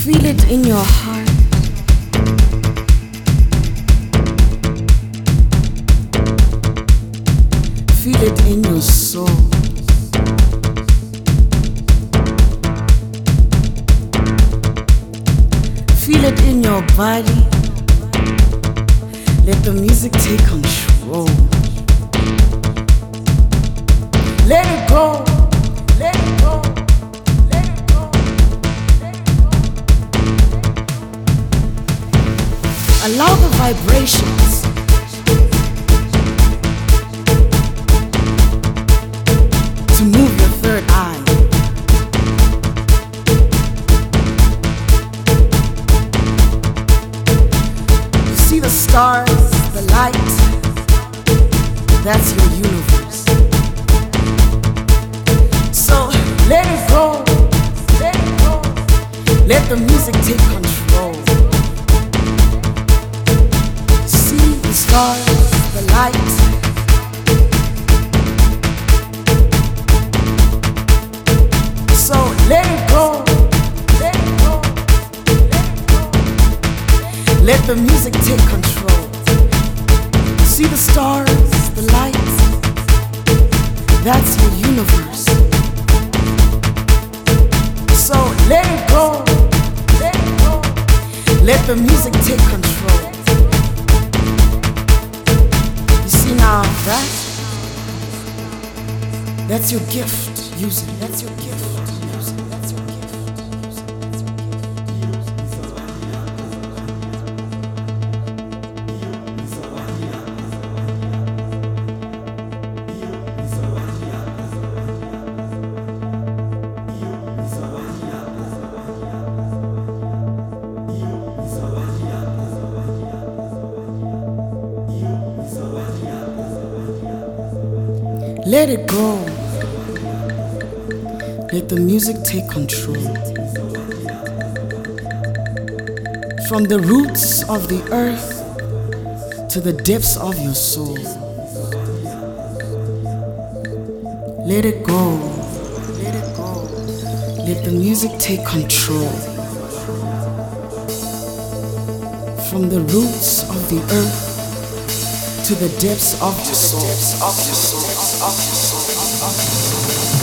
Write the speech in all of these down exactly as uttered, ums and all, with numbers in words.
Feel it in your heart. Feel it in your soul. Feel it in your body. Let the music take control. Let it go. Let it go. Let it go. Let it go. Allow the vibrations to move your third eye. You see the stars, the light, that's your universe. So let it go, let it go, let the music take control. See the stars, the light. So let it go, let it go, let it go. Let the music take control. See the stars, the lights, that's your universe. So let it go, let it go. Let the music take control. You see now, that, that's your gift. Use it, that's your gift. Let it go. Let the music take control. From the roots of the earth to the depths of your soul. Let it go. Let it go. Let the music take control. From the roots of the earth to the depths of your soul. Of your soul. Of your soul. Of your soul.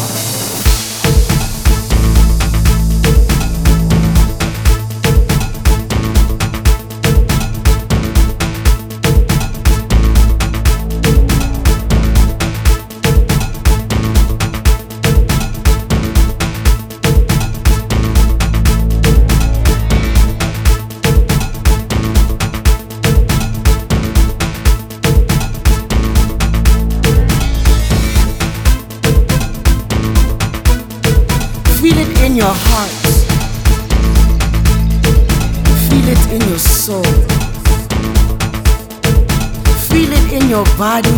Feel it in your heart. Feel it in your soul. Feel it in your body.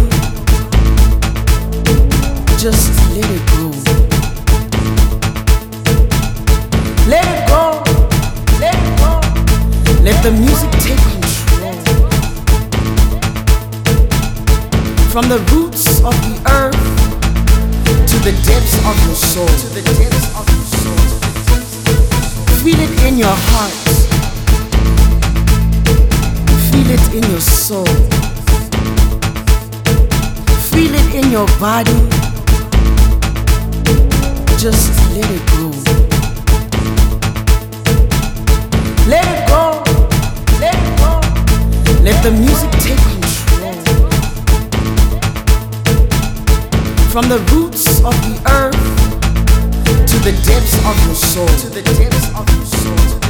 Just let it go. Let it go. Let it go. Let the music take control. From the roots of the earth to the depths of your soul. To the depths of your soul. Feel it in your heart. Feel it in your soul. Feel it in your body. Just let it go. Let it go. Let it go. Let the music take control. From the roots of the earth to the depths of your soul. To the depths of your soul.